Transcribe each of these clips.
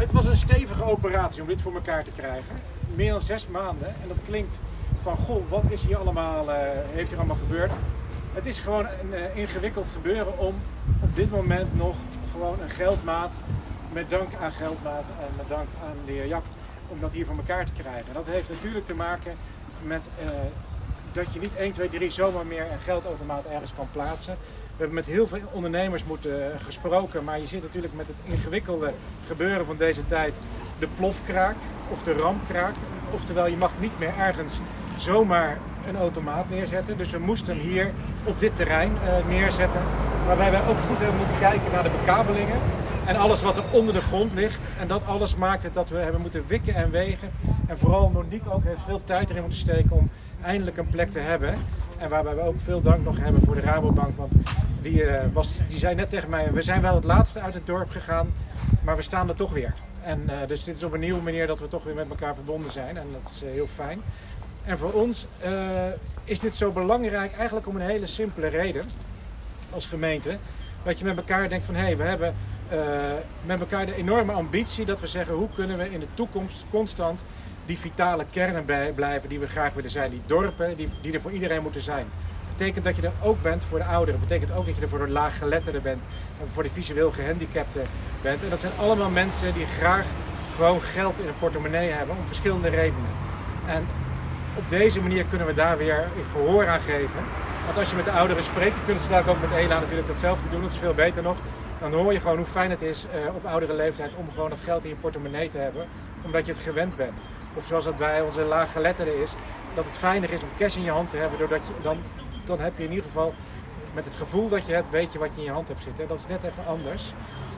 Het was een stevige operatie om dit voor elkaar te krijgen. Meer dan 6 maanden. En dat klinkt van, goh, wat is hier allemaal, heeft hier allemaal gebeurd? Het is gewoon een ingewikkeld gebeuren om op dit moment nog gewoon een geldmaat, met dank aan geldmaat en met dank aan de heer Jap, om dat hier voor elkaar te krijgen. En dat heeft natuurlijk te maken met dat je niet 1, 2, 3 zomaar meer een geldautomaat ergens kan plaatsen. We hebben met heel veel ondernemers gesproken, maar je zit natuurlijk met het ingewikkelde gebeuren van deze tijd, de plofkraak of de rampkraak. Oftewel, je mag niet meer ergens zomaar een automaat neerzetten. Dus we moesten hem hier op dit terrein neerzetten. Waarbij wij ook goed hebben moeten kijken naar de bekabelingen en alles wat er onder de grond ligt. En dat alles maakt het dat we hebben moeten wikken en wegen. En vooral Monique ook heeft veel tijd erin moeten steken om eindelijk een plek te hebben. En waarbij we ook veel dank nog hebben voor de Rabobank. Want die zei net tegen mij, we zijn wel het laatste uit het dorp gegaan, maar we staan er toch weer. En dus dit is op een nieuwe manier dat we toch weer met elkaar verbonden zijn. En dat is heel fijn. En voor ons is dit zo belangrijk eigenlijk om een hele simpele reden als gemeente. Dat je met elkaar denkt van, hé, we hebben met elkaar de enorme ambitie dat we zeggen, hoe kunnen we in de toekomst constant die vitale kernen blijven die we graag willen zijn. Die dorpen die er voor iedereen moeten zijn. Dat betekent dat je er ook bent voor de ouderen. Dat betekent ook dat je er voor de laaggeletterden bent. En voor de visueel gehandicapten bent. En dat zijn allemaal mensen die graag gewoon geld in een portemonnee hebben om verschillende redenen. En op deze manier kunnen we daar weer gehoor aan geven. Want als je met de ouderen spreekt, dan kunnen ze daar ook met Ela natuurlijk datzelfde doen. Dat is veel beter nog. Dan hoor je gewoon hoe fijn het is op oudere leeftijd om gewoon het geld in je portemonnee te hebben. Omdat je het gewend bent. Of zoals dat bij onze laaggeletterden is, dat het fijner is om cash in je hand te hebben. Doordat je, dan heb je in ieder geval met het gevoel dat je hebt, weet je wat je in je hand hebt zitten. Dat is net even anders.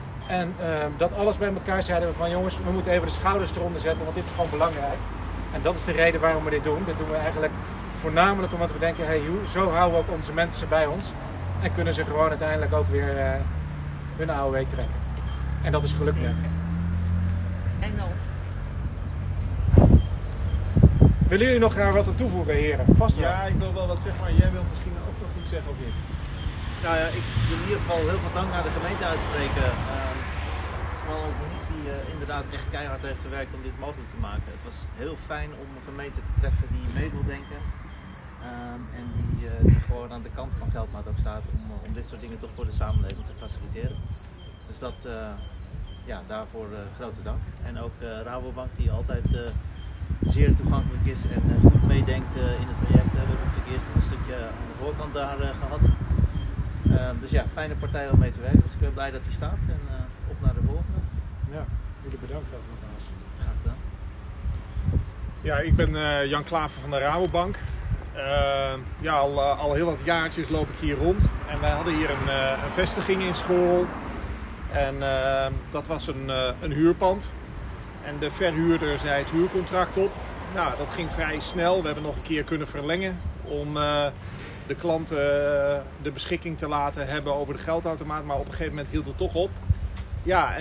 En dat alles bij elkaar zeiden we van, jongens, we moeten even de schouders eronder zetten, want dit is gewoon belangrijk. En dat is de reden waarom we dit doen. Dit doen we eigenlijk voornamelijk omdat we denken, hey, zo houden we ook onze mensen bij ons. En kunnen ze gewoon uiteindelijk ook weer hun AOW trekken. En dat is gelukt net. En nog? Willen jullie nog graag wat aan toevoegen, heren? Vast wel. Ja, ik wil wel wat zeggen, maar jij wil misschien ook nog iets zeggen, of niet? Nou ja, ik wil in ieder geval heel veel dank naar de gemeente uitspreken. Vooral ook Monique die inderdaad echt keihard heeft gewerkt om dit mogelijk te maken. Het was heel fijn om een gemeente te treffen die mee wil denken. En die gewoon aan de kant van geldmaat ook staat om dit soort dingen toch voor de samenleving te faciliteren. Dus dat, ja, daarvoor grote dank. En ook Rabobank die altijd zeer toegankelijk is en goed meedenkt in het traject. We hebben natuurlijk eerst een stukje aan de voorkant daar gehad. Dus ja, fijne partij om mee te werken. Dus ik ben blij dat hij staat en op naar de volgende. Ja, jullie bedankt ook nogmaals. Graag gedaan. Ja, ik ben Jan Klaver van de Rabobank. Ja, al heel wat jaartjes loop ik hier rond. En wij hadden hier een vestiging in Schoorl. En dat was een huurpand. En de verhuurder zei het huurcontract op. Nou, dat ging vrij snel. We hebben nog een keer kunnen verlengen om de klanten de beschikking te laten hebben over de geldautomaat. Maar op een gegeven moment hield het toch op. Ja,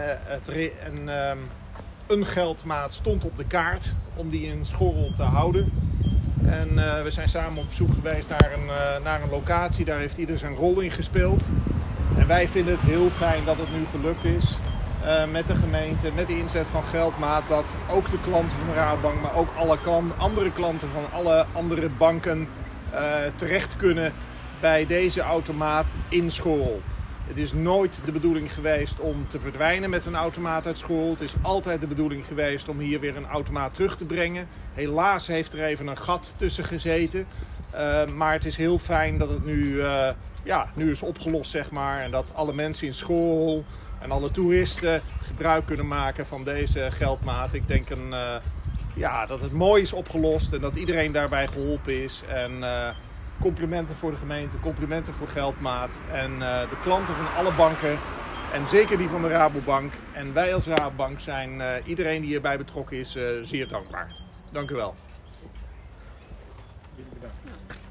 een geldmaat stond op de kaart om die in Schoorl te houden. En we zijn samen op zoek geweest naar een locatie. Daar heeft ieder zijn rol in gespeeld. En wij vinden het heel fijn dat het nu gelukt is. Met de gemeente, met de inzet van geldmaat, dat ook de klanten van de Rabobank, maar ook alle andere klanten van alle andere banken terecht kunnen bij deze automaat in Schoorl. Het is nooit de bedoeling geweest om te verdwijnen met een automaat uit Schoorl. Het is altijd de bedoeling geweest om hier weer een automaat terug te brengen. Helaas heeft er even een gat tussen gezeten. Maar het is heel fijn dat het nu is opgelost, zeg maar. En dat alle mensen in Schoorl en alle toeristen gebruik kunnen maken van deze geldmaat. Ik denk dat het mooi is opgelost en dat iedereen daarbij geholpen is. En complimenten voor de gemeente, complimenten voor geldmaat. En de klanten van alle banken en zeker die van de Rabobank. En wij als Rabobank zijn iedereen die hierbij betrokken is zeer dankbaar. Dank u wel. Jullie bedankt.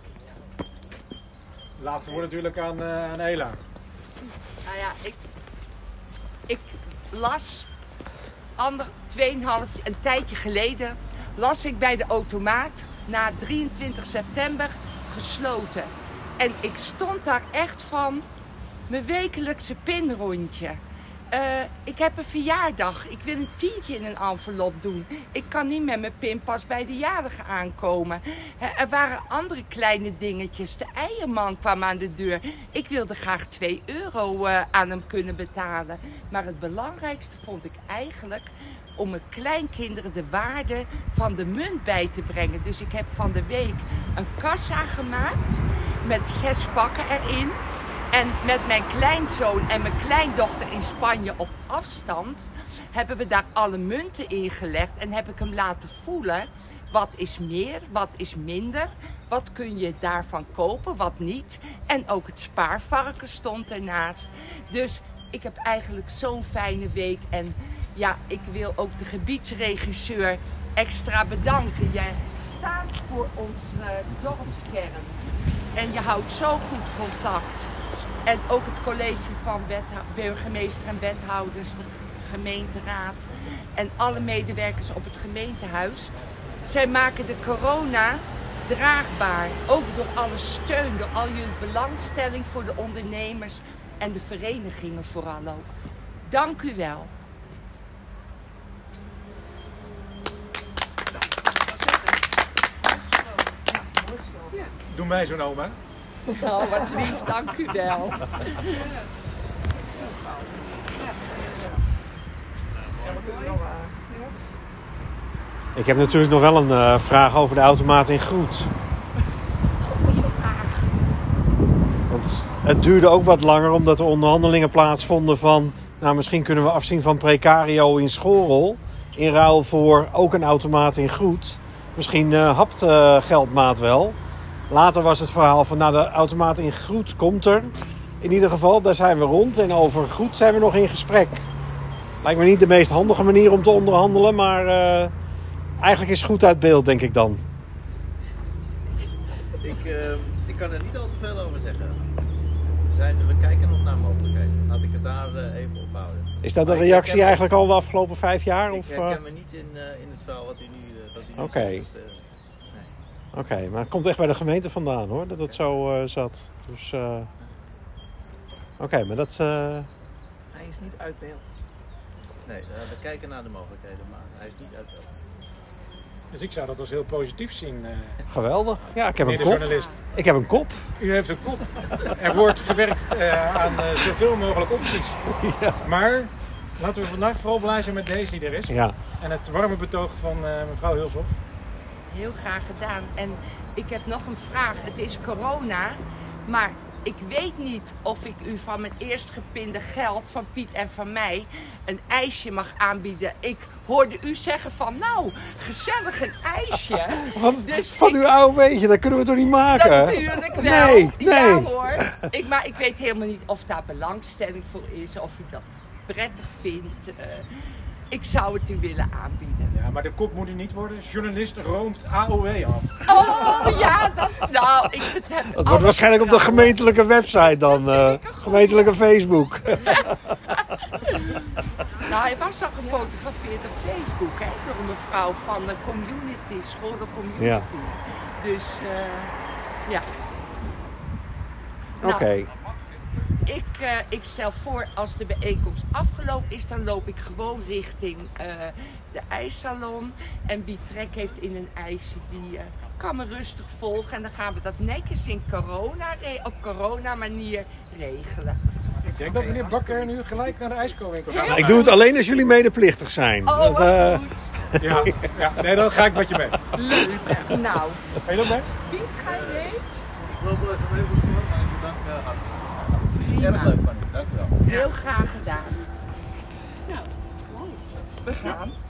De laatste woord natuurlijk aan Ela. Nou ja, ik las een tijdje geleden, las ik bij de automaat na 23 september gesloten. En ik stond daar echt van mijn wekelijkse pinrondje. Ik heb een verjaardag. Ik wil een tientje in een envelop doen. Ik kan niet met mijn pinpas bij de jarige aankomen. Er waren andere kleine dingetjes. De eierman kwam aan de deur. Ik wilde graag €2 aan hem kunnen betalen. Maar het belangrijkste vond ik eigenlijk om mijn kleinkinderen de waarde van de munt bij te brengen. Dus ik heb van de week een kassa gemaakt met 6 vakken erin. En met mijn kleinzoon en mijn kleindochter in Spanje op afstand hebben we daar alle munten in gelegd en heb ik hem laten voelen. Wat is meer, wat is minder, wat kun je daarvan kopen, wat niet. En ook het spaarvarken stond ernaast. Dus ik heb eigenlijk zo'n fijne week. En ja, ik wil ook de gebiedsregisseur extra bedanken. Jij staat voor ons dorpskern. En je houdt zo goed contact. En ook het college van burgemeester en wethouders, de gemeenteraad en alle medewerkers op het gemeentehuis. Zij maken de corona draagbaar. Ook door alle steun, door al jullie belangstelling voor de ondernemers en de verenigingen vooral ook. Dank u wel. Doe mij zo'n oma. Oh, wat lief, dank u wel. Ik heb natuurlijk nog wel een vraag over de automaat in Groet. Goeie vraag. Want het duurde ook wat langer omdat er onderhandelingen plaatsvonden van... Nou, misschien kunnen we afzien van precario in Schorrel. In ruil voor ook een automaat in Groet. Misschien hapt Geldmaat wel. Later was het verhaal van nou, de automaat in Groet komt er. In ieder geval, daar zijn we rond. En over Groet zijn we nog in gesprek. Lijkt me niet de meest handige manier om te onderhandelen. Maar eigenlijk is Groet uit beeld, denk ik dan. Ik kan er niet al te veel over zeggen. We kijken nog naar mogelijkheden. Laat ik het daar even op houden. Is dat de reactie eigenlijk al de afgelopen 5 jaar? Ik herken me niet in het verhaal wat u nu Oké. zegt. Dus, Oké, maar het komt echt bij de gemeente vandaan hoor, dat het zo zat. Dus, Oké, maar dat... Hij is niet uit beeld. Nee, we kijken naar de mogelijkheden, maar hij is niet uit beeld. Dus ik zou dat als heel positief zien. Geweldig. Ja, ik heb een meneer de kop. journalist. Ik heb een kop. U heeft een kop. Er wordt gewerkt aan zoveel mogelijk opties. Ja. Maar laten we vandaag vooral blij zijn met deze die er is. Ja. En het warme betoog van mevrouw Hulshoff. Heel graag gedaan. En ik heb nog een vraag. Het is corona, maar ik weet niet of ik u van mijn eerstgepinde geld van Piet en van mij een ijsje mag aanbieden. Ik hoorde u zeggen van nou, gezellig een ijsje. Van uw oude beetje, dat kunnen we toch niet maken? Natuurlijk wel. Nee. Ja hoor. Maar ik weet helemaal niet of daar belangstelling voor is, of u dat prettig vindt. Ik zou het u willen aanbieden. Ja, maar de kop moet u niet worden. Journalist roomt AOW af. Oh ja, nou, ik vertel. Dat wordt waarschijnlijk op de gemeentelijke website dan. Gemeentelijke Facebook. Nou, hij was al gefotografeerd op Facebook, hè, door een mevrouw van de community, Schorrel Community. Ja. Dus, ja. Nou, Oké. Ik stel voor, als de bijeenkomst afgelopen is, dan loop ik gewoon richting de ijssalon. En wie trek heeft in een ijsje, die kan me rustig volgen. En dan gaan we dat netjes op corona manier regelen. Ik denk dat meneer Bakker nu gelijk naar de ijskoolwinkel gaat. Nou, ik doe het alleen als jullie medeplichtig zijn. Oh, wat goed. Ja, nee, dan ga ik met je mee. Leuk. Nou, Ga je dat mee? Piet, ga je mee? Ik loop wel even mee voor de maar ik bedank hartelijk. Prima. Erg leuk van u, dank u wel. Heel graag gedaan. Nou, we gaan.